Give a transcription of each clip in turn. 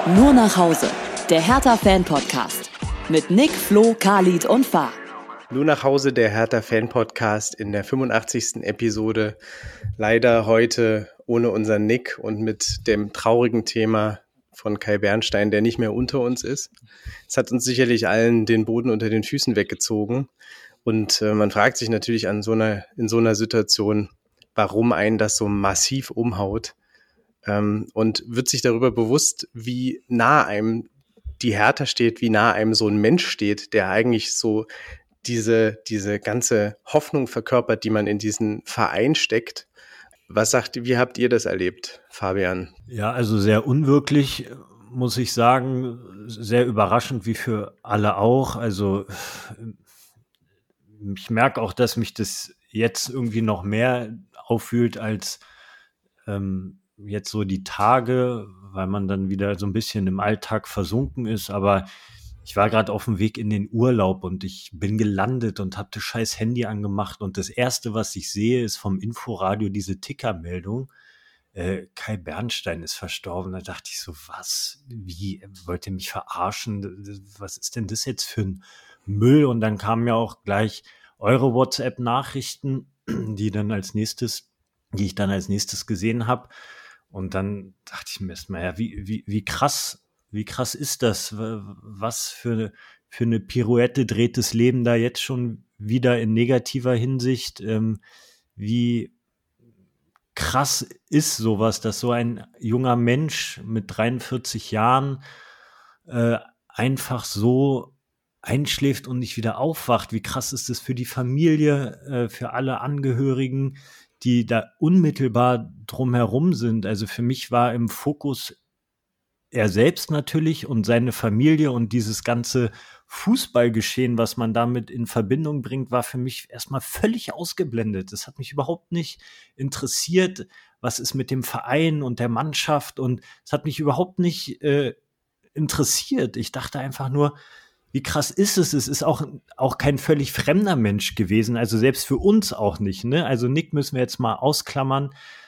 Nur nach Hause, der Hertha-Fan-Podcast mit Nick, Flo, Khalid und Fah. Nur nach Hause, der Hertha-Fan-Podcast in der 85. Episode. Leider heute ohne unseren Nick und mit dem traurigen Thema von Kai Bernstein, der nicht mehr unter uns ist. Es hat uns sicherlich allen den Boden unter den Füßen weggezogen. Und man fragt sich natürlich in so einer Situation, warum einen das so massiv umhaut. Und wird sich darüber bewusst, wie nah einem die Hertha steht, wie nah einem so ein Mensch steht, der eigentlich so diese ganze Hoffnung verkörpert, die man in diesen Verein steckt. Wie habt ihr das erlebt, Fabian? Ja, also sehr unwirklich, muss ich sagen, sehr überraschend, wie für alle auch. Also ich merke auch, dass mich das jetzt irgendwie noch mehr auffühlt als jetzt so die Tage, weil man dann wieder so ein bisschen im Alltag versunken ist. Aber ich war gerade auf dem Weg in den Urlaub und ich bin gelandet und habe das scheiß Handy angemacht. Und das Erste, was ich sehe, ist vom Inforadio diese Tickermeldung. Kai Bernstein ist verstorben. Da dachte ich so, was? Wie? Wollt ihr mich verarschen? Was ist denn das jetzt für ein Müll? Und dann kamen ja auch gleich eure WhatsApp-Nachrichten, die ich dann als nächstes gesehen habe. Und dann dachte ich mir erstmal, ja, wie krass ist das? Was für eine Pirouette dreht das Leben da jetzt schon wieder in negativer Hinsicht? Wie krass ist sowas, dass so ein junger Mensch mit 43 Jahren einfach so einschläft und nicht wieder aufwacht? Wie krass ist das für die Familie, für alle Angehörigen, die da unmittelbar drumherum sind? Also für mich war im Fokus er selbst natürlich und seine Familie, und dieses ganze Fußballgeschehen, was man damit in Verbindung bringt, war für mich erstmal völlig ausgeblendet. Das hat mich überhaupt nicht interessiert, was ist mit dem Verein und der Mannschaft, und es hat mich überhaupt nicht interessiert. Ich dachte einfach nur, wie krass ist es? Es ist auch kein völlig fremder Mensch gewesen, also selbst für uns auch nicht, ne? Also Nick müssen wir jetzt mal ausklammern.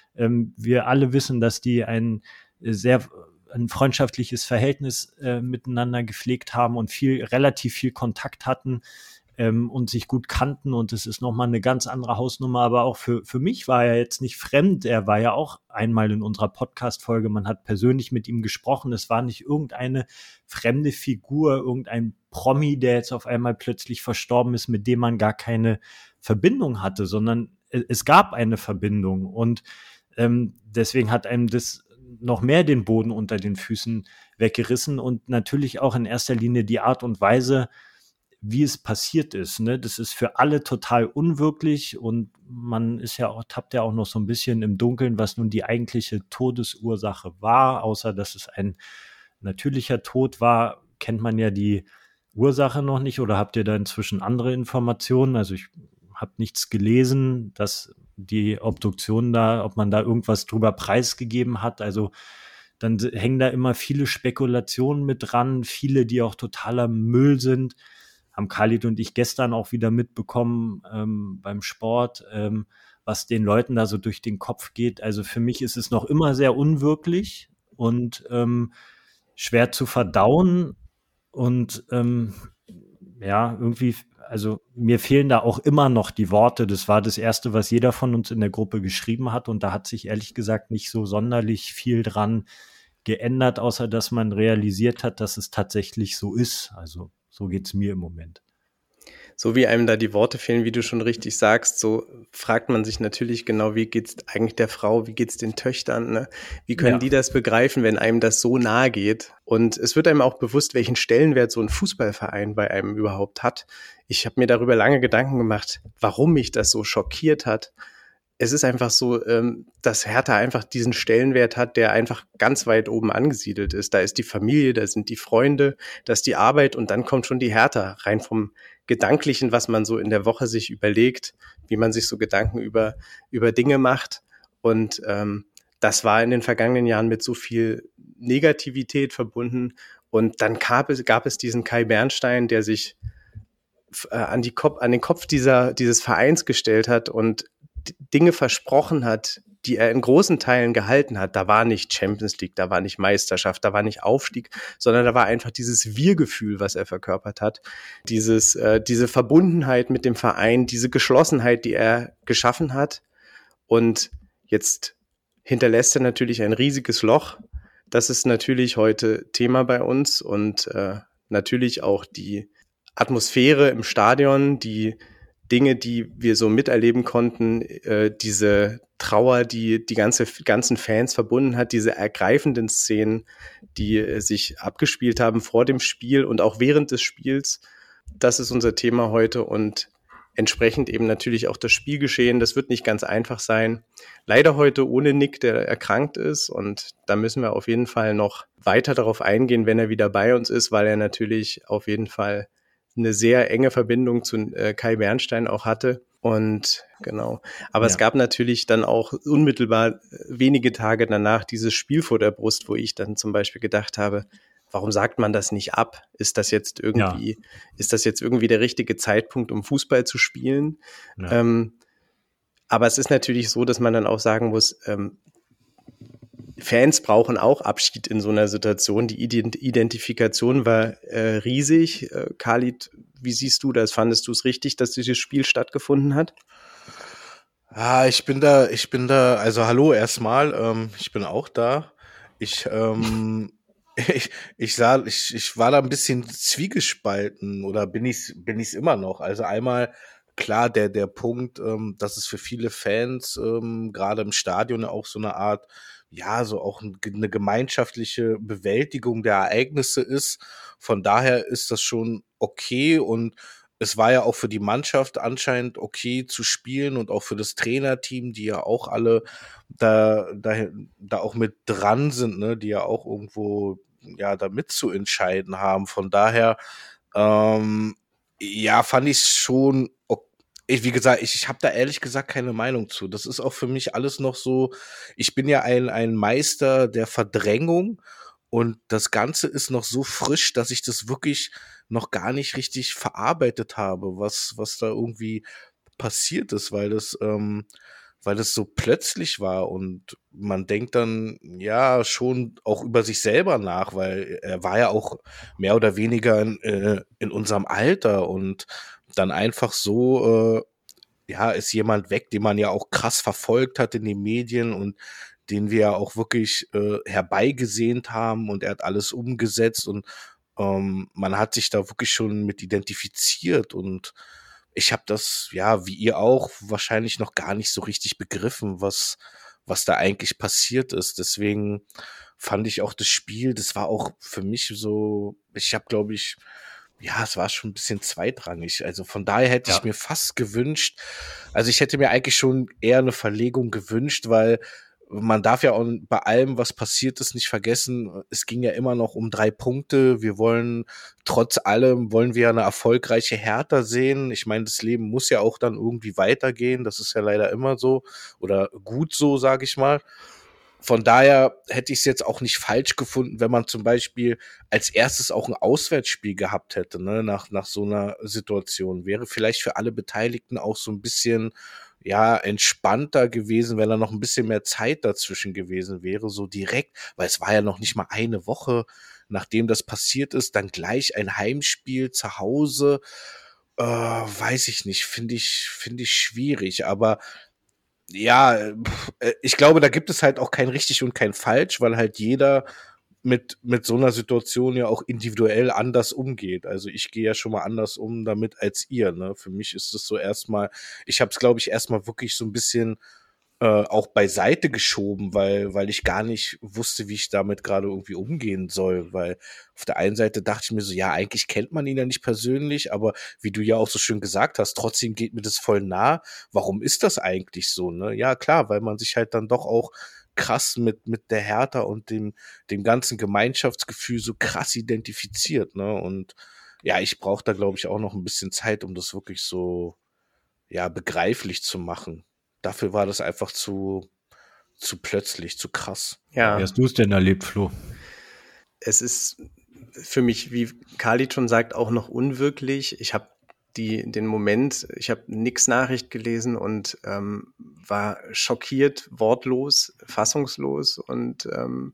Wir alle wissen, dass die ein freundschaftliches Verhältnis miteinander gepflegt haben und relativ viel Kontakt hatten und sich gut kannten, und es ist nochmal eine ganz andere Hausnummer, aber auch für mich war er jetzt nicht fremd. Er war ja auch einmal in unserer Podcast-Folge, man hat persönlich mit ihm gesprochen, es war nicht irgendeine fremde Figur, irgendein Promi, der jetzt auf einmal plötzlich verstorben ist, mit dem man gar keine Verbindung hatte, sondern es gab eine Verbindung, und deswegen hat einem das noch mehr den Boden unter den Füßen weggerissen, und natürlich auch in erster Linie die Art und Weise, wie es passiert ist, ne? Das ist für alle total unwirklich, und man tappt ja auch noch so ein bisschen im Dunkeln, was nun die eigentliche Todesursache war. Außer dass es ein natürlicher Tod war, kennt man ja die Ursache noch nicht, oder habt ihr da inzwischen andere Informationen? Also ich habe nichts gelesen, dass die Obduktion da, ob man da irgendwas drüber preisgegeben hat. Also dann hängen da immer viele Spekulationen mit dran, viele, die auch totaler Müll sind. Haben Khalid und ich gestern auch wieder mitbekommen beim Sport, was den Leuten da so durch den Kopf geht. Also für mich ist es noch immer sehr unwirklich und schwer zu verdauen, und ja, irgendwie, also mir fehlen da auch immer noch die Worte. Das war das Erste, was jeder von uns in der Gruppe geschrieben hat, und da hat sich ehrlich gesagt nicht so sonderlich viel dran geändert, außer dass man realisiert hat, dass es tatsächlich so ist. Also so geht's mir im Moment. So wie einem da die Worte fehlen, wie du schon richtig sagst, so fragt man sich natürlich genau, wie geht's eigentlich der Frau, wie geht's den Töchtern, ne? Wie können die das begreifen, wenn einem das so nahe geht? Und es wird einem auch bewusst, welchen Stellenwert so ein Fußballverein bei einem überhaupt hat. Ich habe mir darüber lange Gedanken gemacht, warum mich das so schockiert hat. Es ist einfach so, dass Hertha einfach diesen Stellenwert hat, der einfach ganz weit oben angesiedelt ist. Da ist die Familie, da sind die Freunde, da ist die Arbeit, und dann kommt schon die Hertha rein vom Gedanklichen, was man so in der Woche sich überlegt, wie man sich so Gedanken über Dinge macht. Und das war in den vergangenen Jahren mit so viel Negativität verbunden. Und dann gab es diesen Kai Bernstein, der sich an den Kopf dieses Vereins gestellt hat und Dinge versprochen hat, die er in großen Teilen gehalten hat, da war nicht Champions League, da war nicht Meisterschaft, da war nicht Aufstieg, sondern da war einfach dieses Wir-Gefühl, was er verkörpert hat. Diese Verbundenheit mit dem Verein, diese Geschlossenheit, die er geschaffen hat. Und jetzt hinterlässt er natürlich ein riesiges Loch. Das ist natürlich heute Thema bei uns und natürlich auch die Atmosphäre im Stadion, die Dinge, die wir so miterleben konnten, diese Trauer, die ganzen Fans verbunden hat, diese ergreifenden Szenen, die sich abgespielt haben vor dem Spiel und auch während des Spiels. Das ist unser Thema heute und entsprechend eben natürlich auch das Spielgeschehen. Das wird nicht ganz einfach sein. Leider heute ohne Nick, der erkrankt ist. Und da müssen wir auf jeden Fall noch weiter darauf eingehen, wenn er wieder bei uns ist, weil er natürlich auf jeden Fall eine sehr enge Verbindung zu Kai Bernstein auch hatte. Und genau. Aber es gab natürlich dann auch unmittelbar wenige Tage danach dieses Spiel vor der Brust, wo ich dann zum Beispiel gedacht habe, warum sagt man das nicht ab? Ist das jetzt irgendwie der richtige Zeitpunkt, um Fußball zu spielen? Ja. Aber es ist natürlich so, dass man dann auch sagen muss, Fans brauchen auch Abschied in so einer Situation. Die Identifikation war riesig. Khalid, wie siehst du das? Fandest du es richtig, dass dieses Spiel stattgefunden hat? Ich bin da, also hallo erstmal, ich bin auch da. Ich war da ein bisschen zwiegespalten oder bin ich's immer noch. Also einmal klar der Punkt, dass es für viele Fans gerade im Stadion auch so eine Art, ja, so auch eine gemeinschaftliche Bewältigung der Ereignisse ist. Von daher ist das schon okay und es war ja auch für die Mannschaft anscheinend okay zu spielen und auch für das Trainerteam, die ja auch alle da auch mit dran sind, ne, die ja auch irgendwo ja da mitzuentscheiden haben. Von daher ja, fand ich schon wie gesagt, ich habe da ehrlich gesagt keine Meinung zu. Das ist auch für mich alles noch so, ich bin ja ein Meister der Verdrängung und das Ganze ist noch so frisch, dass ich das wirklich noch gar nicht richtig verarbeitet habe, was da irgendwie passiert ist, weil das so plötzlich war und man denkt dann ja schon auch über sich selber nach, weil er war ja auch mehr oder weniger in unserem Alter und dann einfach so, ja, ist jemand weg, den man ja auch krass verfolgt hat in den Medien und den wir ja auch wirklich herbeigesehnt haben und er hat alles umgesetzt und man hat sich da wirklich schon mit identifiziert und ich habe das, ja, wie ihr auch, wahrscheinlich noch gar nicht so richtig begriffen, was da eigentlich passiert ist. Deswegen fand ich auch das Spiel, das war auch für mich so, ich habe, glaube ich, ja, es war schon ein bisschen zweitrangig. Also von daher hätte ich mir fast gewünscht, also ich hätte mir eigentlich schon eher eine Verlegung gewünscht, weil man darf ja auch bei allem, was passiert ist, nicht vergessen, es ging ja immer noch um 3 Punkte. Trotz allem wollen wir eine erfolgreiche Hertha sehen. Ich meine, das Leben muss ja auch dann irgendwie weitergehen. Das ist ja leider immer so oder gut so, sage ich mal. Von daher hätte ich es jetzt auch nicht falsch gefunden, wenn man zum Beispiel als erstes auch ein Auswärtsspiel gehabt hätte, ne, nach so einer Situation. Wäre vielleicht für alle Beteiligten auch so ein bisschen, ja, entspannter gewesen, wenn da noch ein bisschen mehr Zeit dazwischen gewesen wäre, so direkt, weil es war ja noch nicht mal eine Woche, nachdem das passiert ist, dann gleich ein Heimspiel zu Hause, weiß ich nicht, finde ich schwierig, aber ja, ich glaube, da gibt es halt auch kein richtig und kein falsch, weil halt jeder mit so einer Situation ja auch individuell anders umgeht. Also ich gehe ja schon mal anders um damit als ihr, ne? Für mich ist es so erstmal, ich habe es, glaube ich, erstmal wirklich so ein bisschen auch beiseite geschoben, weil ich gar nicht wusste, wie ich damit gerade irgendwie umgehen soll, weil auf der einen Seite dachte ich mir so, ja, eigentlich kennt man ihn ja nicht persönlich, aber wie du ja auch so schön gesagt hast, trotzdem geht mir das voll nah. Warum ist das eigentlich so, ne? Ja, klar, weil man sich halt dann doch auch krass mit der Hertha und dem ganzen Gemeinschaftsgefühl so krass identifiziert, ne? Und ja, ich brauche da, glaube ich, auch noch ein bisschen Zeit, um das wirklich so, ja, begreiflich zu machen. Dafür war das einfach zu plötzlich, zu krass. Ja. Wie hast du es denn erlebt, Flo? Es ist für mich, wie Khalid schon sagt, auch noch unwirklich. Ich habe den Moment, ich habe Nicks Nachricht gelesen und war schockiert, wortlos, fassungslos und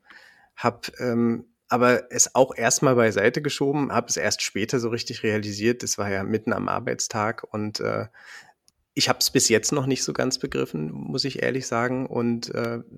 habe aber es auch erstmal beiseite geschoben, habe es erst später so richtig realisiert. Das war ja mitten am Arbeitstag und ich habe es bis jetzt noch nicht so ganz begriffen, muss ich ehrlich sagen. Und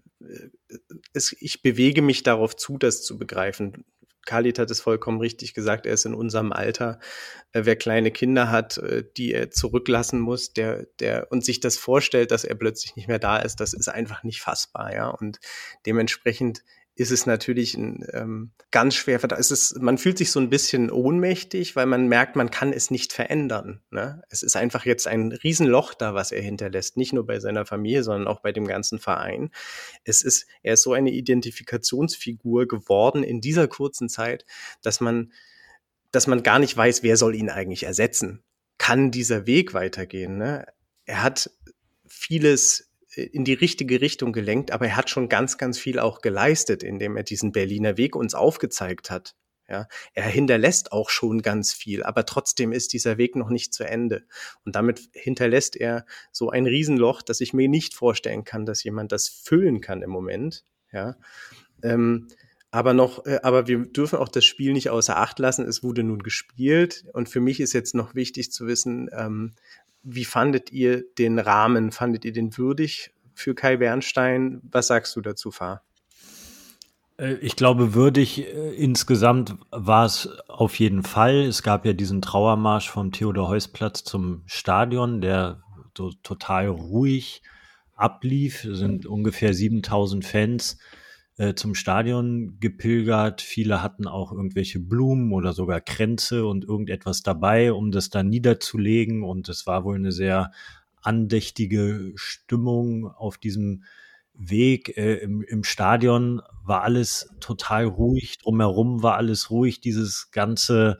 ich bewege mich darauf zu, das zu begreifen. Khalid hat es vollkommen richtig gesagt, er ist in unserem Alter. Wer kleine Kinder hat, die er zurücklassen muss, der und sich das vorstellt, dass er plötzlich nicht mehr da ist, das ist einfach nicht fassbar, ja. Und dementsprechend ist es natürlich ganz schwer. Man fühlt sich so ein bisschen ohnmächtig, weil man merkt, man kann es nicht verändern. Ne? Es ist einfach jetzt ein Riesenloch da, was er hinterlässt. Nicht nur bei seiner Familie, sondern auch bei dem ganzen Verein. Er ist so eine Identifikationsfigur geworden in dieser kurzen Zeit, dass man gar nicht weiß, wer soll ihn eigentlich ersetzen. Kann dieser Weg weitergehen? Ne? Er hat vieles in die richtige Richtung gelenkt, aber er hat schon ganz, ganz viel auch geleistet, indem er diesen Berliner Weg uns aufgezeigt hat. Ja, er hinterlässt auch schon ganz viel, aber trotzdem ist dieser Weg noch nicht zu Ende. Und damit hinterlässt er so ein Riesenloch, dass ich mir nicht vorstellen kann, dass jemand das füllen kann im Moment. Ja, aber wir dürfen auch das Spiel nicht außer Acht lassen. Es wurde nun gespielt und für mich ist jetzt noch wichtig zu wissen, wie fandet ihr den Rahmen? Fandet ihr den würdig für Kai Bernstein? Was sagst du dazu, Fah? Ich glaube, würdig insgesamt war es auf jeden Fall. Es gab ja diesen Trauermarsch vom Theodor-Heuss-Platz zum Stadion, der so total ruhig ablief. Es sind ungefähr 7.000 Fans zum Stadion gepilgert. Viele hatten auch irgendwelche Blumen oder sogar Kränze und irgendetwas dabei, um das dann niederzulegen. Und es war wohl eine sehr andächtige Stimmung auf diesem Weg. Im Stadion war alles total ruhig. Drumherum war alles ruhig. Dieses ganze,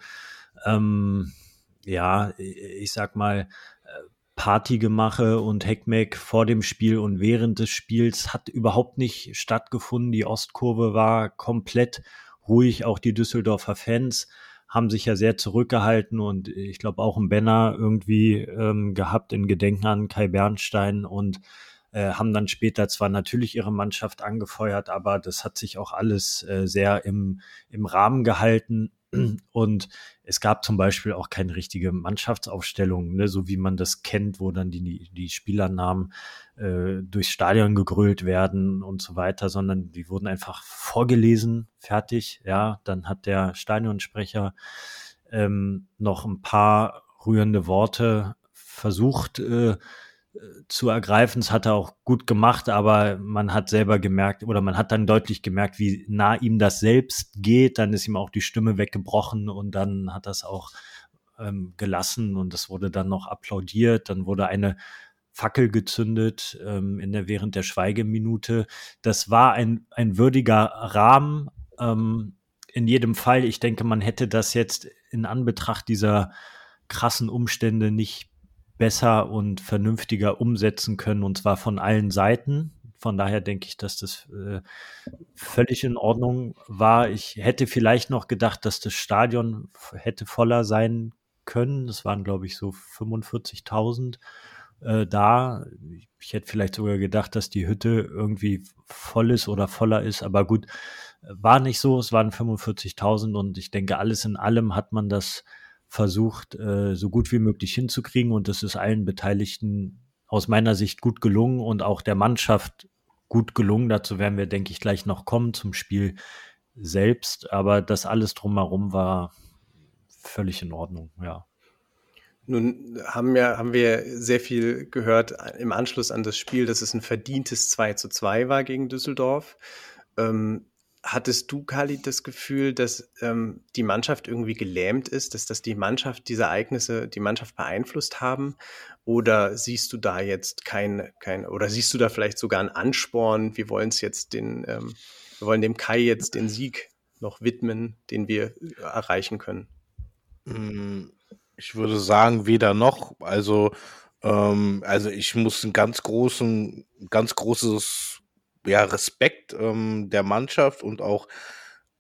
ich sag mal, Partygemache und Heckmeck vor dem Spiel und während des Spiels hat überhaupt nicht stattgefunden. Die Ostkurve war komplett ruhig. Auch die Düsseldorfer Fans haben sich ja sehr zurückgehalten und ich glaube auch ein Banner irgendwie gehabt in Gedenken an Kai Bernstein und haben dann später zwar natürlich ihre Mannschaft angefeuert, aber das hat sich auch alles sehr im Rahmen gehalten. Und es gab zum Beispiel auch keine richtige Mannschaftsaufstellung, ne, so wie man das kennt, wo dann die Spielernamen durchs Stadion gegrölt werden und so weiter, sondern die wurden einfach vorgelesen, fertig. Ja, dann hat der Stadionsprecher noch ein paar rührende Worte versucht zu ergreifen. Das hat er auch gut gemacht, aber man hat selber gemerkt oder man hat dann deutlich gemerkt, wie nah ihm das selbst geht. Dann ist ihm auch die Stimme weggebrochen und dann hat das auch gelassen und das wurde dann noch applaudiert. Dann wurde eine Fackel gezündet während der Schweigeminute. Das war ein würdiger Rahmen. In jedem Fall, ich denke, man hätte das jetzt in Anbetracht dieser krassen Umstände nicht besser und vernünftiger umsetzen können, und zwar von allen Seiten. Von daher denke ich, dass das völlig in Ordnung war. Ich hätte vielleicht noch gedacht, dass das Stadion hätte voller sein können. Das waren, glaube ich, so 45.000 da. Ich hätte vielleicht sogar gedacht, dass die Hütte irgendwie voll ist oder voller ist. Aber gut, war nicht so. Es waren 45.000 und ich denke, alles in allem hat man das versucht, so gut wie möglich hinzukriegen und das ist allen Beteiligten aus meiner Sicht gut gelungen und auch der Mannschaft gut gelungen. Dazu werden wir, denke ich, gleich noch kommen zum Spiel selbst, aber das alles drumherum war völlig in Ordnung, ja. Nun haben wir sehr viel gehört im Anschluss an das Spiel, dass es ein verdientes 2:2 war gegen Düsseldorf. Hattest du, Khalid, das Gefühl, dass die Mannschaft irgendwie gelähmt ist, dass diese Ereignisse die Mannschaft beeinflusst haben? Oder siehst du da jetzt oder siehst du da vielleicht sogar einen Ansporn? Wir wollen dem Kai jetzt den Sieg noch widmen, den wir erreichen können. Ich würde sagen, weder noch. Also ich muss ein ganz großes Respekt der Mannschaft und auch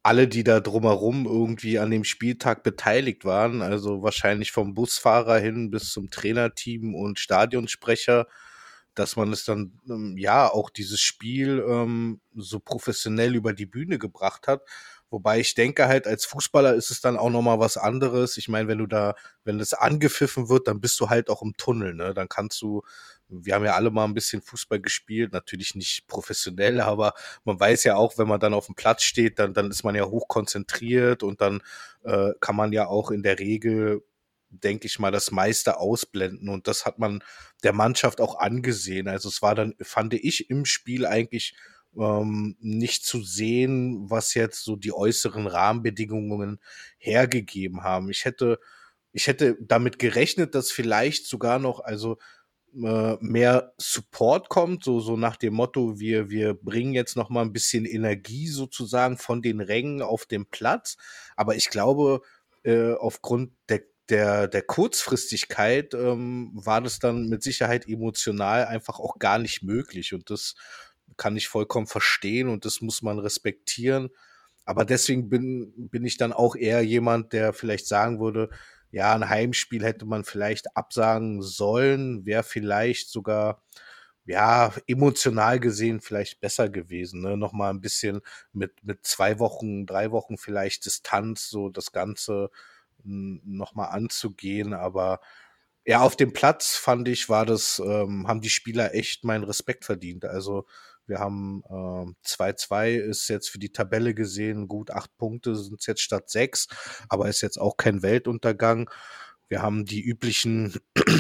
alle, die da drumherum irgendwie an dem Spieltag beteiligt waren, also wahrscheinlich vom Busfahrer hin bis zum Trainerteam und Stadionsprecher, dass man es dann, ja, auch dieses Spiel so professionell über die Bühne gebracht hat. Wobei ich denke halt, als Fußballer ist es dann auch nochmal was anderes. Ich meine, wenn es angepfiffen wird, dann bist du halt auch im Tunnel, ne? Dann kannst du, wir haben ja alle mal ein bisschen Fußball gespielt, natürlich nicht professionell, aber man weiß ja auch, wenn man dann auf dem Platz steht, dann ist man ja hoch konzentriert und dann kann man ja auch in der Regel, denke ich mal, das meiste ausblenden und das hat man der Mannschaft auch angesehen. Also es war dann, fand ich, im Spiel eigentlich nicht zu sehen, was jetzt so die äußeren Rahmenbedingungen hergegeben haben. Ich hätte damit gerechnet, dass vielleicht sogar noch, also mehr Support kommt, so nach dem Motto, wir bringen jetzt noch mal ein bisschen Energie sozusagen von den Rängen auf den Platz. Aber ich glaube, aufgrund der Kurzfristigkeit war das dann mit Sicherheit emotional einfach auch gar nicht möglich. Und das kann ich vollkommen verstehen und das muss man respektieren. Aber deswegen bin ich dann auch eher jemand, der vielleicht sagen würde, ja, ein Heimspiel hätte man vielleicht absagen sollen, wäre vielleicht sogar, ja, emotional gesehen vielleicht besser gewesen, ne? Nochmal ein bisschen mit 2 Wochen, 3 Wochen vielleicht Distanz, so das Ganze nochmal anzugehen. Aber ja, auf dem Platz fand ich, haben die Spieler echt meinen Respekt verdient. Also wir haben 2-2 ist jetzt für die Tabelle gesehen, gut 8 Punkte sind es jetzt statt 6, aber ist jetzt auch kein Weltuntergang. Wir haben die üblichen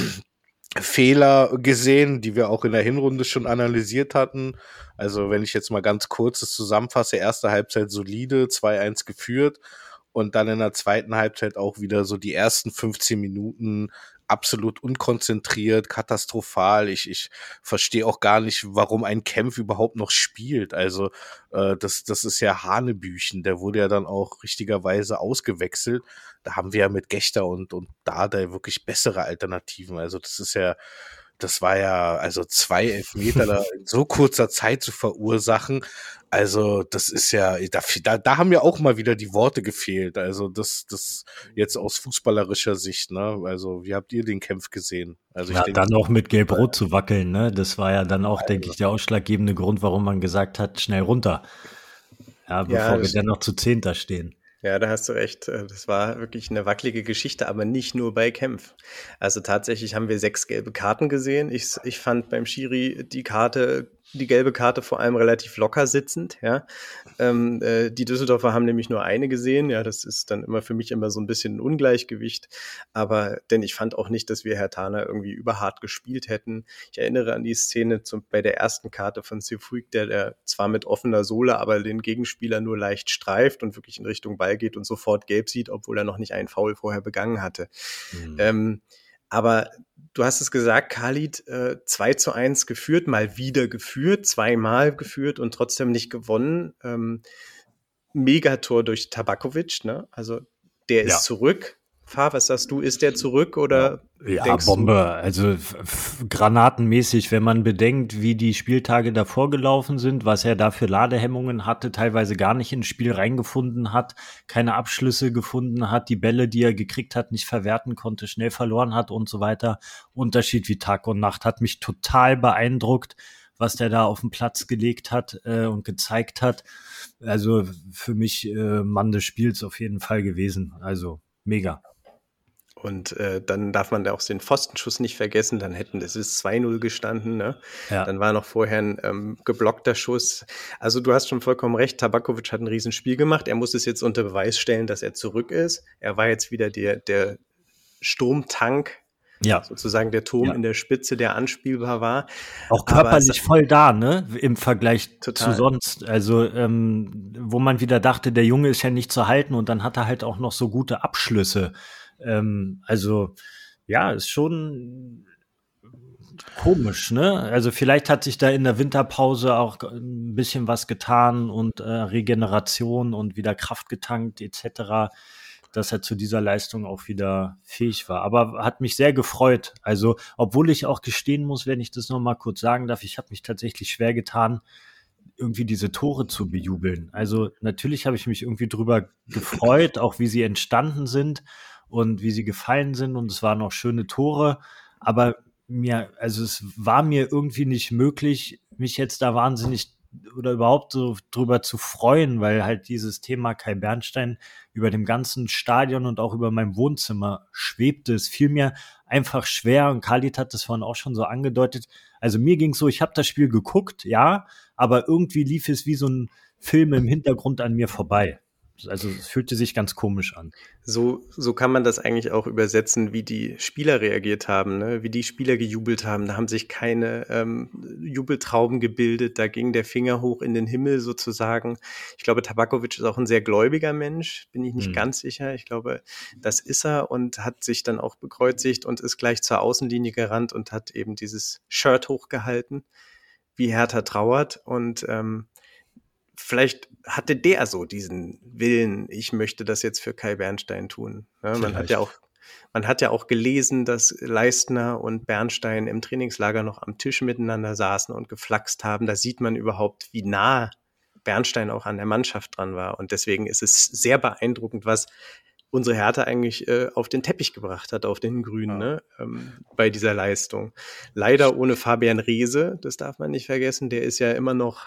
Fehler gesehen, die wir auch in der Hinrunde schon analysiert hatten. Also wenn ich jetzt mal ganz kurz das zusammenfasse, erste Halbzeit solide, 2-1 geführt und dann in der zweiten Halbzeit auch wieder so die ersten 15 Minuten absolut unkonzentriert, katastrophal. Ich verstehe auch gar nicht, warum ein Kempf überhaupt noch spielt. Also das ist ja Hanebüchen. Der wurde ja dann auch richtigerweise ausgewechselt. Da haben wir ja mit Gechter und Dardai wirklich bessere Alternativen. Also das war ja, also 2 Elfmeter da in so kurzer Zeit zu verursachen. Also das ist ja, da haben ja auch mal wieder die Worte gefehlt. Also das jetzt aus fußballerischer Sicht, ne? Also wie habt ihr den Kampf gesehen? Also ich denke, dann auch mit Gelb-Rot zu wackeln, ne? Das war ja dann auch, denke ich, der ausschlaggebende Grund, warum man gesagt hat, schnell runter. Ja, bevor wir dann noch zu 10. stehen. Ja, da hast du recht. Das war wirklich eine wackelige Geschichte, aber nicht nur bei Kempf. Also tatsächlich haben wir 6 gelbe Karten gesehen. Ich fand beim Schiri die gelbe Karte vor allem relativ locker sitzend. Ja, die Düsseldorfer haben nämlich nur eine gesehen. Ja, das ist dann immer für mich immer so ein bisschen ein Ungleichgewicht. Aber denn ich fand auch nicht, dass wir Herr Thaner irgendwie überhart gespielt hätten. Ich erinnere an die Szene bei der ersten Karte von Sefuig, der zwar mit offener Sohle, aber den Gegenspieler nur leicht streift und wirklich in Richtung Ball geht und sofort gelb sieht, obwohl er noch nicht einen Foul vorher begangen hatte. Aber du hast es gesagt, Khalid, 2-1 geführt, mal wieder geführt, 2-mal geführt und trotzdem nicht gewonnen. Megator durch Tabakovic, ne? Also der ist zurück. Was sagst du, ist der zurück oder ja, Bombe, also granatenmäßig, wenn man bedenkt, wie die Spieltage davor gelaufen sind, was er da für Ladehemmungen hatte, teilweise gar nicht ins Spiel reingefunden hat, keine Abschlüsse gefunden hat, die Bälle, die er gekriegt hat, nicht verwerten konnte, schnell verloren hat und so weiter. Unterschied wie Tag und Nacht, hat mich total beeindruckt, was der da auf den Platz gelegt hat und gezeigt hat. Also für mich Mann des Spiels auf jeden Fall gewesen, also mega. Und dann darf man da auch den Pfostenschuss nicht vergessen, es ist 2-0 gestanden, ne? Ja. Dann war noch vorher ein geblockter Schuss. Also du hast schon vollkommen recht, Tabakovic hat ein Riesenspiel gemacht, er muss es jetzt unter Beweis stellen, dass er zurück ist. Er war jetzt wieder der Sturmtank, sozusagen der Turm in der Spitze, der anspielbar war. Auch körperlich voll da, ne, im Vergleich zu sonst. Also wo man wieder dachte, der Junge ist ja nicht zu halten und dann hat er halt auch noch so gute Abschlüsse. Also, ja, ist schon komisch, ne? Also vielleicht hat sich da in der Winterpause auch ein bisschen was getan und Regeneration und wieder Kraft getankt etc., dass er zu dieser Leistung auch wieder fähig war. Aber hat mich sehr gefreut. Also, obwohl ich auch gestehen muss, wenn ich das noch mal kurz sagen darf, ich habe mich tatsächlich schwer getan, irgendwie diese Tore zu bejubeln. Also natürlich habe ich mich irgendwie drüber gefreut, auch wie sie entstanden sind und wie sie gefallen sind und es waren auch schöne Tore, aber es war mir irgendwie nicht möglich, mich jetzt da wahnsinnig oder überhaupt so drüber zu freuen, weil halt dieses Thema Kai Bernstein über dem ganzen Stadion und auch über meinem Wohnzimmer schwebte. Es fiel mir einfach schwer und Khalid hat das vorhin auch schon so angedeutet. Also mir ging's so, ich habe das Spiel geguckt, ja, aber irgendwie lief es wie so ein Film im Hintergrund an mir vorbei. Also es fühlte sich ganz komisch an. So kann man das eigentlich auch übersetzen, wie die Spieler reagiert haben, ne? Wie die Spieler gejubelt haben. Da haben sich keine Jubeltrauben gebildet, da ging der Finger hoch in den Himmel sozusagen. Ich glaube, Tabaković ist auch ein sehr gläubiger Mensch, bin ich nicht ganz sicher. Ich glaube, das ist er und hat sich dann auch bekreuzigt und ist gleich zur Außenlinie gerannt und hat eben dieses Shirt hochgehalten, wie Hertha trauert und vielleicht hatte der so diesen Willen, ich möchte das jetzt für Kai Bernstein tun. Ja, man hat ja auch gelesen, dass Leistner und Bernstein im Trainingslager noch am Tisch miteinander saßen und geflaxt haben. Da sieht man überhaupt, wie nah Bernstein auch an der Mannschaft dran war. Und deswegen ist es sehr beeindruckend, was unsere Hertha eigentlich auf den Teppich gebracht hat, auf den Grünen, ne? Bei dieser Leistung. Leider ohne Fabian Reese, das darf man nicht vergessen, der ist ja immer noch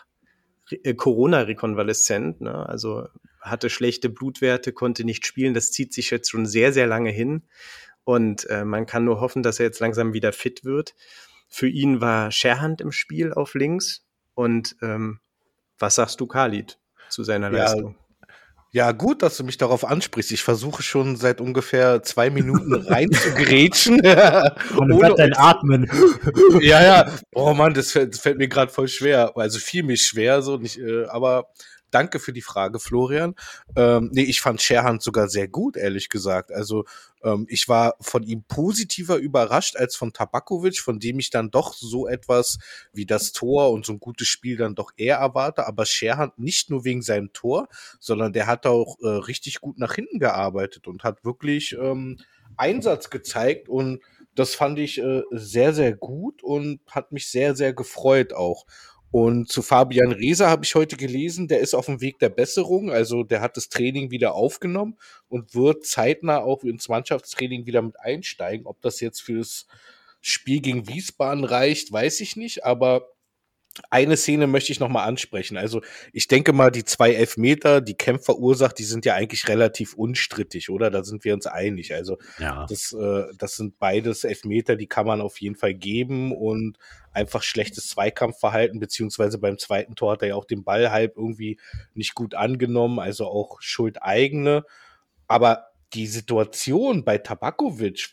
Corona-rekonvaleszent, ne? Also hatte schlechte Blutwerte, konnte nicht spielen. Das zieht sich jetzt schon sehr, sehr lange hin. Und man kann nur hoffen, dass er jetzt langsam wieder fit wird. Für ihn war Scherhand im Spiel auf links. Und was sagst du, Khalid, zu seiner Leistung? Ja, gut, dass du mich darauf ansprichst. Ich versuche schon seit ungefähr 2 Minuten reinzugrätschen. Ohne dein Atmen. Ja. Oh Mann, das fällt mir gerade voll schwer. Also fiel mir schwer, so nicht, aber danke für die Frage, Florian. Nee, ich fand Scherhand sogar sehr gut, ehrlich gesagt. Also ich war von ihm positiver überrascht als von Tabaković, von dem ich dann doch so etwas wie das Tor und so ein gutes Spiel dann doch eher erwarte. Aber Scherhand nicht nur wegen seinem Tor, sondern der hat auch richtig gut nach hinten gearbeitet und hat wirklich Einsatz gezeigt und das fand ich sehr, sehr gut und hat mich sehr, sehr gefreut auch. Und zu Fabian Reese habe ich heute gelesen, der ist auf dem Weg der Besserung, also der hat das Training wieder aufgenommen und wird zeitnah auch ins Mannschaftstraining wieder mit einsteigen. Ob das jetzt fürs Spiel gegen Wiesbaden reicht, weiß ich nicht, aber eine Szene möchte ich nochmal ansprechen. Also ich denke mal, die 2 Elfmeter, die Kempf verursacht, die sind ja eigentlich relativ unstrittig, oder? Da sind wir uns einig. Also Ja. das sind beides Elfmeter, die kann man auf jeden Fall geben und einfach schlechtes Zweikampfverhalten, beziehungsweise beim zweiten Tor hat er ja auch den Ball halb irgendwie nicht gut angenommen, also auch schuldeigene. Aber die Situation bei Tabaković,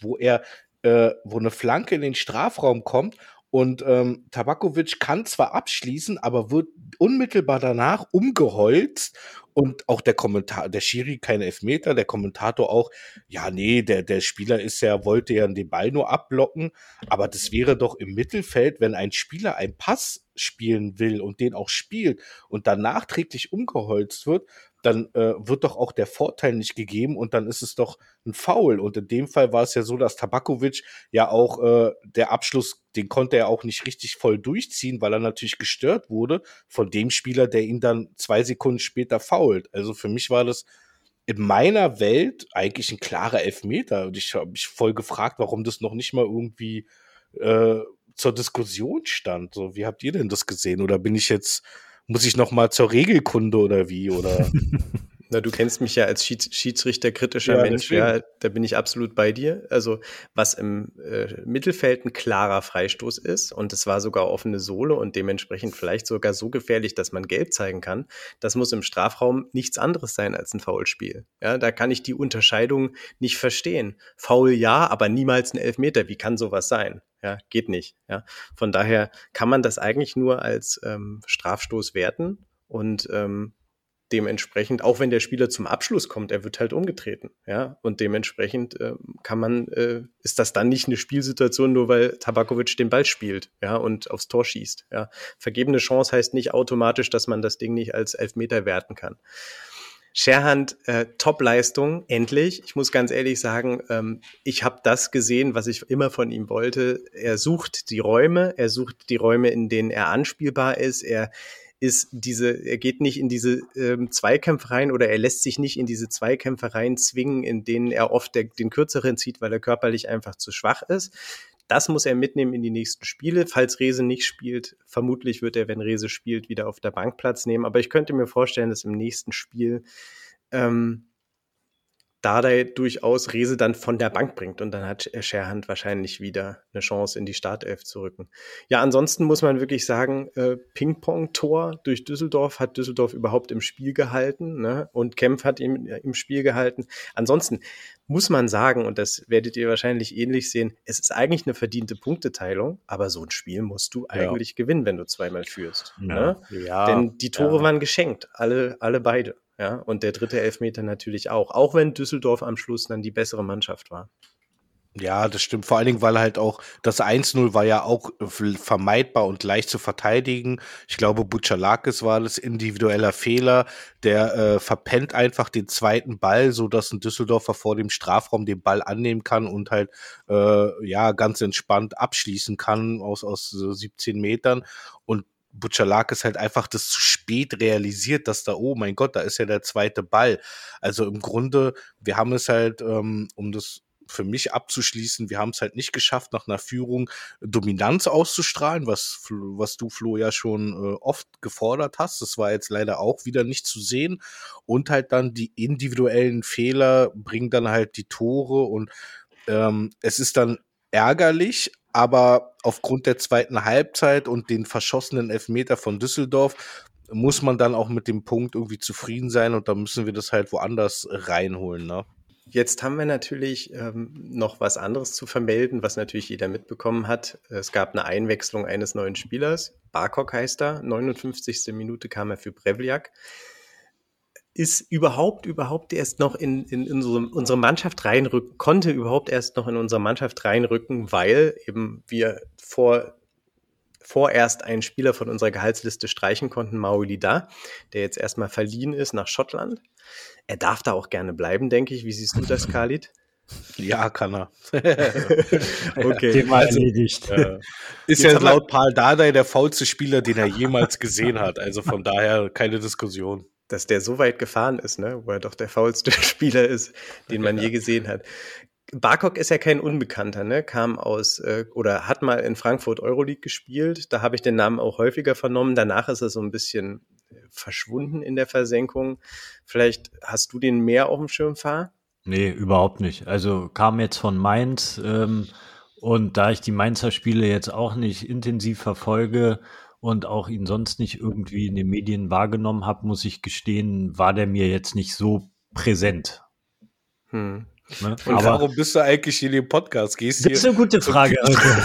wo eine Flanke in den Strafraum kommt und Tabaković kann zwar abschließen, aber wird unmittelbar danach umgeholzt und auch der Schiri keine Elfmeter, der Kommentator auch, ja nee, der Spieler wollte ja den Ball nur abblocken, aber das wäre doch im Mittelfeld, wenn ein Spieler einen Pass spielen will und den auch spielt und dann nachträglich umgeholzt wird, dann wird doch auch der Vorteil nicht gegeben und dann ist es doch ein Foul. Und in dem Fall war es ja so, dass Tabaković ja auch der Abschluss, den konnte er auch nicht richtig voll durchziehen, weil er natürlich gestört wurde von dem Spieler, der ihn dann 2 Sekunden später foult. Also für mich war das in meiner Welt eigentlich ein klarer Elfmeter. Und ich habe mich voll gefragt, warum das noch nicht mal irgendwie zur Diskussion stand. So, wie habt ihr denn das gesehen? Oder muss ich noch mal zur Regelkunde oder wie? Oder? Na, du kennst mich ja als Schiedsrichter-kritischer Mensch, deswegen. ja, da bin ich absolut bei dir. Also was im Mittelfeld ein klarer Freistoß ist und es war sogar offene Sohle und dementsprechend vielleicht sogar so gefährlich, dass man gelb zeigen kann, das muss im Strafraum nichts anderes sein als ein Foulspiel. Ja, da kann ich die Unterscheidung nicht verstehen. Foul ja, aber niemals ein Elfmeter. Wie kann sowas sein? Ja, geht nicht. Ja, von daher kann man das eigentlich nur als Strafstoß werten und dementsprechend, auch wenn der Spieler zum Abschluss kommt, er wird halt umgetreten, ja, und dementsprechend ist das dann nicht eine Spielsituation, nur weil Tabaković den Ball spielt, ja, und aufs Tor schießt, ja. Vergebene Chance heißt nicht automatisch, dass man das Ding nicht als Elfmeter werten kann. Scherhand, Top-Leistung, endlich. Ich muss ganz ehrlich sagen, ich habe das gesehen, was ich immer von ihm wollte. Er sucht die Räume, in denen er anspielbar ist. Er er geht nicht in diese Zweikämpfe rein oder er lässt sich nicht in diese Zweikämpfe rein zwingen, in denen er oft den Kürzeren zieht, weil er körperlich einfach zu schwach ist. Das muss er mitnehmen in die nächsten Spiele. Falls Rehse nicht spielt, vermutlich wird er, wenn Rehse spielt, wieder auf der Bank Platz nehmen. Aber ich könnte mir vorstellen, dass im nächsten Spiel Dardai durchaus Rehse dann von der Bank bringt und dann hat Scherhand wahrscheinlich wieder eine Chance, in die Startelf zu rücken. Ja, ansonsten muss man wirklich sagen, Ping-Pong-Tor durch Düsseldorf hat Düsseldorf überhaupt im Spiel gehalten, ne? Und Kempf hat ihn im Spiel gehalten. Ansonsten muss man sagen, und das werdet ihr wahrscheinlich ähnlich sehen, es ist eigentlich eine verdiente Punkteteilung, aber so ein Spiel musst du eigentlich gewinnen, wenn du zweimal führst. Ja. Ne? Ja, denn die Tore waren geschenkt, alle beide. Ja, und der dritte Elfmeter natürlich auch wenn Düsseldorf am Schluss dann die bessere Mannschaft war. Ja, das stimmt. Vor allen Dingen, weil halt auch das 1-0 war ja auch vermeidbar und leicht zu verteidigen. Ich glaube, Buchalakis war das individueller Fehler. Der verpennt einfach den zweiten Ball, so dass ein Düsseldorfer vor dem Strafraum den Ball annehmen kann und halt ganz entspannt abschließen kann aus 17 Metern. Und Buchalakis halt einfach das zu spät realisiert, dass da, oh mein Gott, da ist ja der zweite Ball. Also im Grunde, wir haben es halt, um das für mich abzuschließen, wir haben es halt nicht geschafft, nach einer Führung Dominanz auszustrahlen, was du, Flo, ja schon oft gefordert hast. Das war jetzt leider auch wieder nicht zu sehen. Und halt dann die individuellen Fehler bringen dann halt die Tore und es ist dann ärgerlich, aber aufgrund der zweiten Halbzeit und den verschossenen Elfmeter von Düsseldorf muss man dann auch mit dem Punkt irgendwie zufrieden sein und da müssen wir das halt woanders reinholen, ne? Jetzt haben wir natürlich noch was anderes zu vermelden, was natürlich jeder mitbekommen hat. Es gab eine Einwechslung eines neuen Spielers. Barkok heißt er. 59. Minute kam er für Brevliak. Ist überhaupt erst noch in unsere Mannschaft reinrücken, konnte überhaupt erst noch in unsere Mannschaft reinrücken, weil eben wir vorerst einen Spieler von unserer Gehaltsliste streichen konnten, Maolida, der jetzt erstmal verliehen ist nach Schottland. Er darf da auch gerne bleiben, denke ich. Wie siehst du das, Khalid? Ja, kann er. Okay. Thema erledigt. Ist ja laut Paul Dardai der faulste Spieler, den er jemals gesehen hat. Also von daher keine Diskussion. Dass der so weit gefahren ist, ne, wo er doch der faulste Spieler ist, den man je gesehen hat. Barkok ist ja kein Unbekannter, ne? Kam aus oder hat mal in Frankfurt Euroleague gespielt. Da habe ich den Namen auch häufiger vernommen. Danach ist er so ein bisschen verschwunden in der Versenkung. Vielleicht hast du den mehr auf dem Schirm, Fahr? Nee, überhaupt nicht. Also kam jetzt von Mainz und da ich die Mainzer Spiele jetzt auch nicht intensiv verfolge und auch ihn sonst nicht irgendwie in den Medien wahrgenommen habe, muss ich gestehen, war der mir jetzt nicht so präsent. Ne? Und warum bist du eigentlich hier in dem Podcast? Das ist eine gute Frage.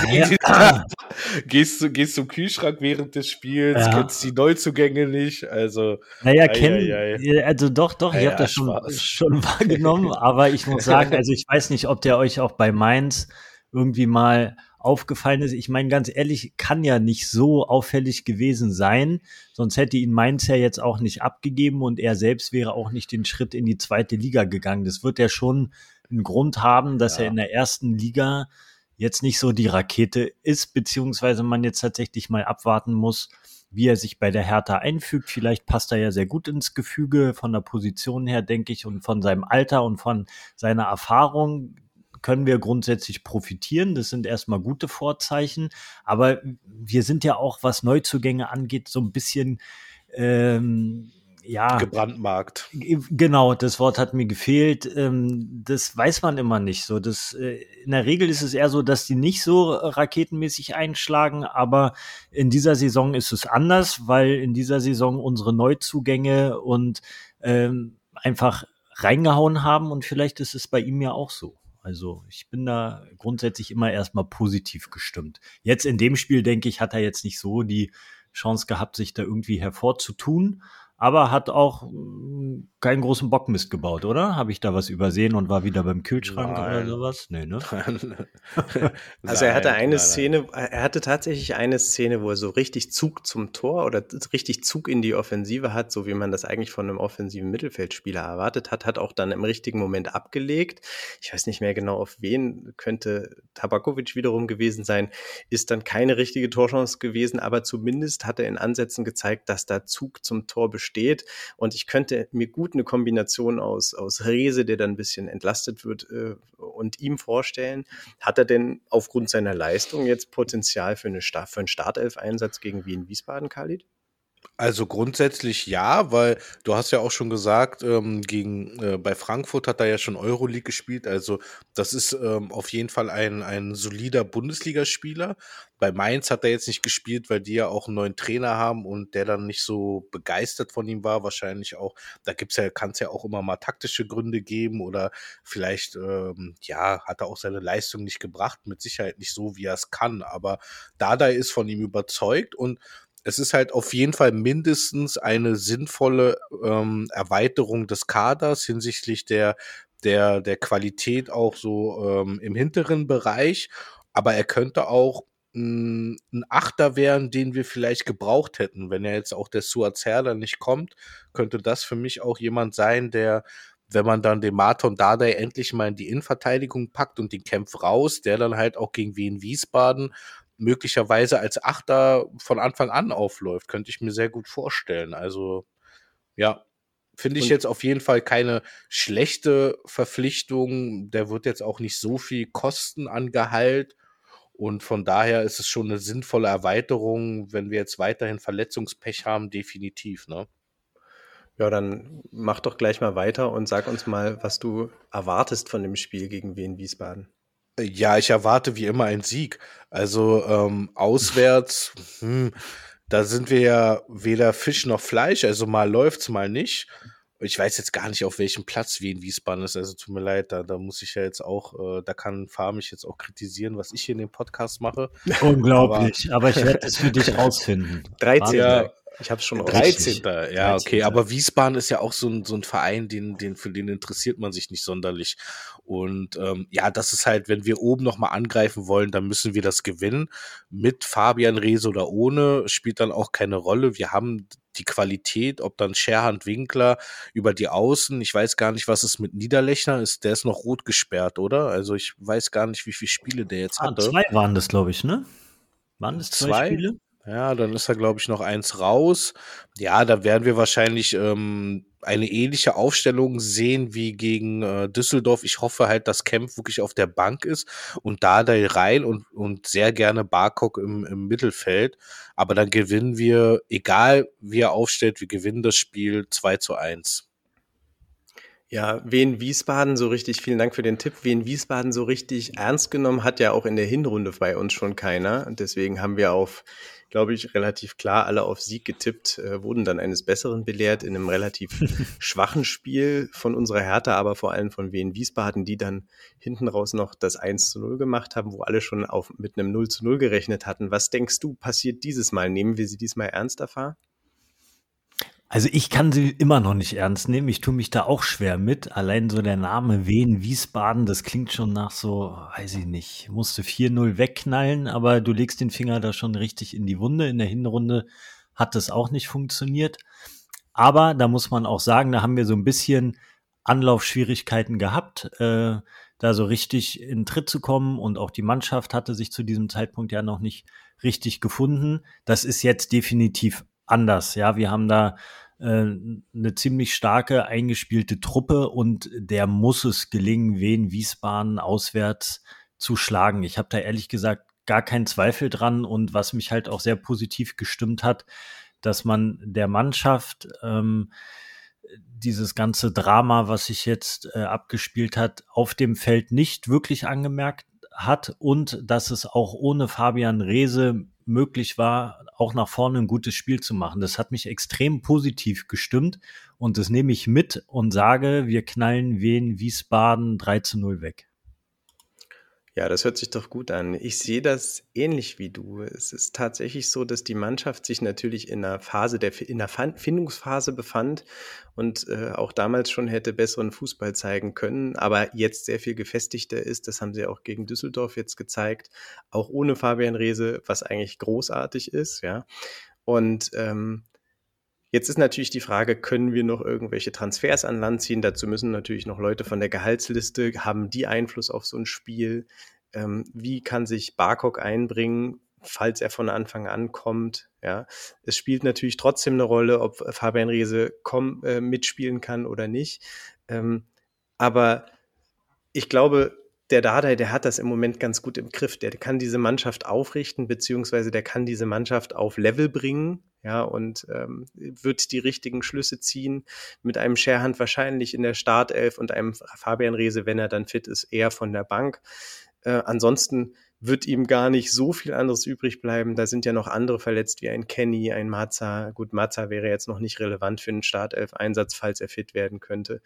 Gehst zum Kühlschrank während des Spiels, kennst die Neuzugänge nicht, also also doch, ich habe das schon wahrgenommen, aber ich muss sagen, also ich weiß nicht, ob der euch auch bei Mainz irgendwie mal aufgefallen ist. Ich meine, ganz ehrlich, kann ja nicht so auffällig gewesen sein, sonst hätte ihn Mainz ja jetzt auch nicht abgegeben und er selbst wäre auch nicht den Schritt in die zweite Liga gegangen. Das wird ja schon einen Grund haben, dass er in der ersten Liga jetzt nicht so die Rakete ist, beziehungsweise man jetzt tatsächlich mal abwarten muss, wie er sich bei der Hertha einfügt. Vielleicht passt er ja sehr gut ins Gefüge von der Position her, denke ich, und von seinem Alter und von seiner Erfahrung können wir grundsätzlich profitieren. Das sind erstmal gute Vorzeichen. Aber wir sind ja auch, was Neuzugänge angeht, so ein bisschen gebrandmarkt. Genau, das Wort hat mir gefehlt. Das weiß man immer nicht so. In der Regel ist es eher so, dass die nicht so raketenmäßig einschlagen, aber in dieser Saison ist es anders, weil in dieser Saison unsere Neuzugänge und einfach reingehauen haben und vielleicht ist es bei ihm ja auch so. Also ich bin da grundsätzlich immer erstmal positiv gestimmt. Jetzt in dem Spiel, denke ich, hat er jetzt nicht so die Chance gehabt, sich da irgendwie hervorzutun. aber hat auch keinen großen Bockmist gebaut, oder? Habe ich da was übersehen und war wieder beim Kühlschrank oder Nein. sowas? Nee, ne? Also er hatte eine Nein. Szene, er hatte tatsächlich eine Szene, wo er so richtig Zug zum Tor oder richtig Zug in die Offensive hat, so wie man das eigentlich von einem offensiven Mittelfeldspieler erwartet hat, hat auch dann im richtigen Moment abgelegt. Ich weiß nicht mehr genau auf wen, könnte Tabakovic wiederum gewesen sein, ist dann keine richtige Torchance gewesen, aber zumindest hat er in Ansätzen gezeigt, dass da Zug zum Tor besteht, und ich könnte mir gut eine Kombination aus Rehse, der dann ein bisschen entlastet wird, und ihm vorstellen. Hat er denn aufgrund seiner Leistung jetzt Potenzial für einen Startelf-Einsatz gegen Wien Wiesbaden, Khalid? Also grundsätzlich ja, weil du hast ja auch schon gesagt, bei Frankfurt hat er ja schon Euroleague gespielt, also das ist auf jeden Fall ein solider Bundesligaspieler. Bei Mainz hat er jetzt nicht gespielt, weil die ja auch einen neuen Trainer haben und der dann nicht so begeistert von ihm war, wahrscheinlich auch. Da kann es ja auch immer mal taktische Gründe geben oder vielleicht hat er auch seine Leistung nicht gebracht, mit Sicherheit nicht so, wie er es kann, aber Dardai ist von ihm überzeugt und es ist halt auf jeden Fall mindestens eine sinnvolle Erweiterung des Kaders hinsichtlich der Qualität auch so im hinteren Bereich. Aber er könnte auch ein Achter werden, den wir vielleicht gebraucht hätten. Wenn ja jetzt auch der Suat Serdar nicht kommt, könnte das für mich auch jemand sein, der, wenn man dann den Marton Dardai endlich mal in die Innenverteidigung packt und den Kempf raus, der dann halt auch gegen Wien Wiesbaden möglicherweise als Achter von Anfang an aufläuft, könnte ich mir sehr gut vorstellen. Also ja, finde ich Und jetzt auf jeden Fall keine schlechte Verpflichtung. Der wird jetzt auch nicht so viel kosten an Gehalt. Und von daher ist es schon eine sinnvolle Erweiterung, wenn wir jetzt weiterhin Verletzungspech haben, definitiv, ne? ja, dann mach doch gleich mal weiter und sag uns mal, was du erwartest von dem Spiel gegen Wien Wiesbaden. Ja, ich erwarte wie immer einen Sieg. Also auswärts, da sind wir ja weder Fisch noch Fleisch, also mal läuft's, mal nicht. Ich weiß jetzt gar nicht, auf welchem Platz Wien Wiesbaden ist, also tut mir leid, da muss ich ja jetzt auch, da kann Fahr mich jetzt auch kritisieren, was ich hier in dem Podcast mache. Unglaublich, aber ich werde es für dich rausfinden. 13. Ja, Ich habe es schon 13. rausgefunden. Ja, okay, 13.. aber Wiesbaden ist ja auch so ein Verein, für den interessiert man sich nicht sonderlich. Und ja, das ist halt, wenn wir oben nochmal angreifen wollen, dann müssen wir das gewinnen. Mit Fabian Rehse oder ohne, spielt dann auch keine Rolle. Wir haben die Qualität, ob dann Scherhand Winkler über die Außen, ich weiß gar nicht, was es mit Niederlechner ist, der ist noch rot gesperrt, oder? Also ich weiß gar nicht, wie viele Spiele der jetzt hatte. 2 waren das, glaube ich, ne? Waren das 2 Spiele? Ja, dann ist da, glaube ich, noch 1 raus. Ja, da werden wir wahrscheinlich eine ähnliche Aufstellung sehen wie gegen Düsseldorf. Ich hoffe halt, dass Kempf wirklich auf der Bank ist und Dardai rein und sehr gerne Barkok im Mittelfeld. Aber dann gewinnen wir, egal wie er aufstellt, wir gewinnen das Spiel 2:1. Ja, Wien Wiesbaden so richtig, vielen Dank für den Tipp. Wien Wiesbaden so richtig ernst genommen hat ja auch in der Hinrunde bei uns schon keiner. Und deswegen haben wir glaube ich, relativ klar alle auf Sieg getippt, wurden dann eines Besseren belehrt in einem relativ schwachen Spiel von unserer Hertha, aber vor allem von Wien Wiesbaden, die dann hinten raus noch das 1:0 gemacht haben, wo alle schon mit einem 0:0 gerechnet hatten. Was denkst du, passiert dieses Mal? Nehmen wir sie diesmal ernster, Fahr? Also ich kann sie immer noch nicht ernst nehmen. Ich tue mich da auch schwer mit. Allein so der Name Wien Wiesbaden, das klingt schon nach so, weiß ich nicht, musste 4:0 wegknallen, aber du legst den Finger da schon richtig in die Wunde. In der Hinrunde hat das auch nicht funktioniert. Aber da muss man auch sagen, da haben wir so ein bisschen Anlaufschwierigkeiten gehabt, da so richtig in Tritt zu kommen, und auch die Mannschaft hatte sich zu diesem Zeitpunkt ja noch nicht richtig gefunden. Das ist jetzt definitiv anders. Ja, wir haben da eine ziemlich starke eingespielte Truppe, und der muss es gelingen, Wien Wiesbaden auswärts zu schlagen. Ich habe da ehrlich gesagt gar keinen Zweifel dran, und was mich halt auch sehr positiv gestimmt hat, dass man der Mannschaft dieses ganze Drama, was sich jetzt abgespielt hat, auf dem Feld nicht wirklich angemerkt hat, und dass es auch ohne Fabian Rehse möglich war, auch nach vorne ein gutes Spiel zu machen. Das hat mich extrem positiv gestimmt, und das nehme ich mit und sage, wir knallen Wien Wiesbaden 3:0 weg. Ja, das hört sich doch gut an. Ich sehe das ähnlich wie du. Es ist tatsächlich so, dass die Mannschaft sich natürlich in einer Findungsphase befand und auch damals schon hätte besseren Fußball zeigen können, aber jetzt sehr viel gefestigter ist. Das haben sie auch gegen Düsseldorf jetzt gezeigt, auch ohne Fabian Reese, was eigentlich großartig ist, ja. Und jetzt ist natürlich die Frage, können wir noch irgendwelche Transfers an Land ziehen? Dazu müssen natürlich noch Leute von der Gehaltsliste, haben die Einfluss auf so ein Spiel? Wie kann sich Barkok einbringen, falls er von Anfang an kommt? Ja, es spielt natürlich trotzdem eine Rolle, ob Fabian Reese mitspielen kann oder nicht. Aber ich glaube, der Dardai, der hat das im Moment ganz gut im Griff. Der kann diese Mannschaft aufrichten, beziehungsweise der kann diese Mannschaft auf Level bringen, ja, und wird die richtigen Schlüsse ziehen. Mit einem Scherhand wahrscheinlich in der Startelf und einem Fabian Reese, wenn er dann fit ist, eher von der Bank. Ansonsten wird ihm gar nicht so viel anderes übrig bleiben. Da sind ja noch andere verletzt, wie ein Kenny, ein Mazza. Gut, Mazza wäre jetzt noch nicht relevant für einen Startelf-Einsatz, falls er fit werden könnte.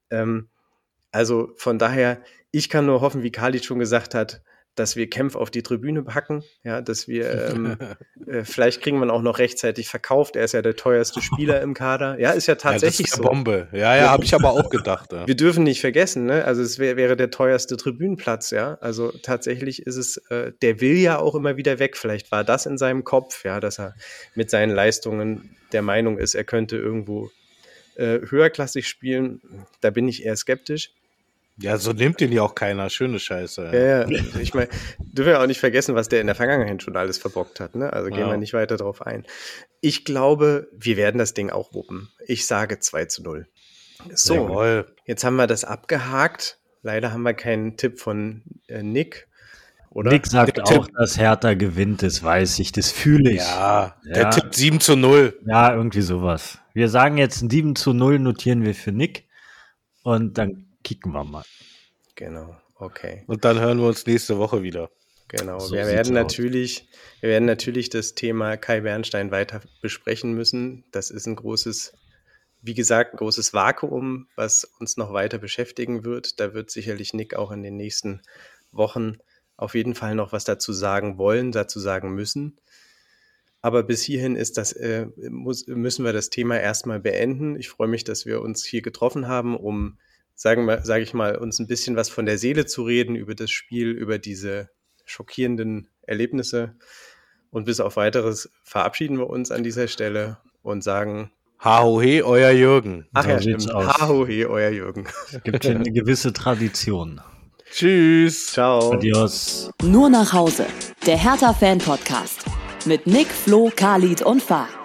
Also von daher, ich kann nur hoffen, wie Khalid schon gesagt hat, dass wir Kempf auf die Tribüne packen, ja, dass wir, vielleicht kriegen wir ihn auch noch rechtzeitig verkauft. Er ist ja der teuerste Spieler im Kader. Ja, ist ja tatsächlich so. Bombe. Ja, habe ich aber auch gedacht. Ja. Wir dürfen nicht vergessen, ne? Also es wäre der teuerste Tribünenplatz, ja. Also tatsächlich ist es, der will ja auch immer wieder weg. Vielleicht war das in seinem Kopf, ja, dass er mit seinen Leistungen der Meinung ist, er könnte irgendwo höherklassig spielen. Da bin ich eher skeptisch. Ja, so nimmt ihn ja auch keiner. Schöne Scheiße. Ja. Ich meine, dürfen wir auch nicht vergessen, was der in der Vergangenheit schon alles verbockt hat, ne? Also gehen wir nicht weiter drauf ein. Ich glaube, wir werden das Ding auch wuppen. Ich sage 2-0. So, jawohl. Jetzt haben wir das abgehakt. Leider haben wir keinen Tipp von Nick. Oder? Nick sagt auch, dass Hertha gewinnt, das weiß ich, das fühle ich. Ja, der tippt 7-0. Ja, irgendwie sowas. Wir sagen jetzt ein 7-0, notieren wir für Nick und dann kicken wir mal. Genau, okay. Und dann hören wir uns nächste Woche wieder. Genau, so wir werden natürlich das Thema Kai Bernstein weiter besprechen müssen. Das ist ein großes Vakuum, was uns noch weiter beschäftigen wird. Da wird sicherlich Nick auch in den nächsten Wochen auf jeden Fall noch was dazu sagen wollen, dazu sagen müssen. Aber bis hierhin müssen wir das Thema erstmal beenden. Ich freue mich, dass wir uns hier getroffen haben, um sage ich mal, uns ein bisschen was von der Seele zu reden, über das Spiel, über diese schockierenden Erlebnisse. Und bis auf Weiteres verabschieden wir uns an dieser Stelle und sagen Ha-ho-he, euer Jürgen. Ach ja, stimmt. Ha-ho-he, euer Jürgen. Es gibt hier eine gewisse Tradition. Tschüss. Ciao. Adios. Nur nach Hause. Der Hertha-Fan-Podcast. Mit Nick, Flo, Khalid und Fah.